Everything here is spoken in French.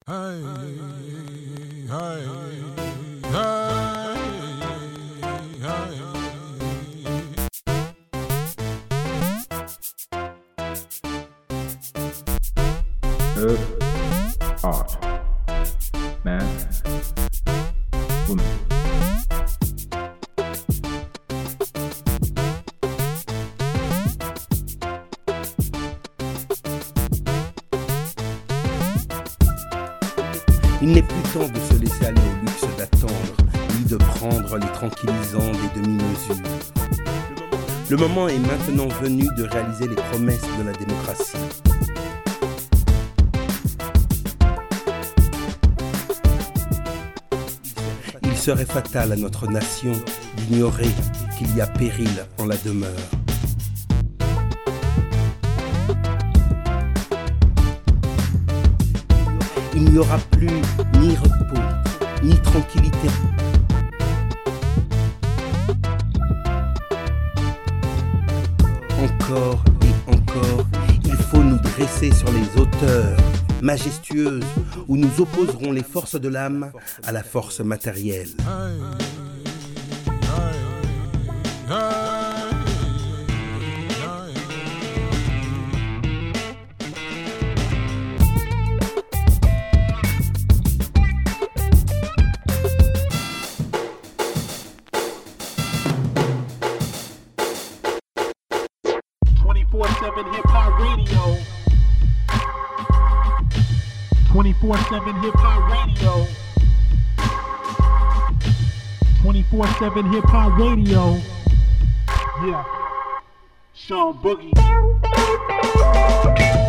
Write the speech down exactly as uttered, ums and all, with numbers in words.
Hey, hey, hey, hey. Earth, art, man, woman. Il n'est plus temps de se laisser aller au luxe d'attendre, ni de prendre les tranquillisants des demi-mesures. Le moment est maintenant venu de réaliser les promesses de la démocratie. Il serait fatal à notre nation d'ignorer qu'il y a péril en la demeure. Il n'y aura plus ni repos, ni tranquillité. Encore et encore, il faut nous dresser sur les hauteurs majestueuses où nous opposerons les forces de l'âme à la force matérielle. twenty-four seven Hip Hop Radio. twenty-four seven Hip Hop Radio. twenty-four seven Hip Hop Radio. Yeah. Sean Boogie.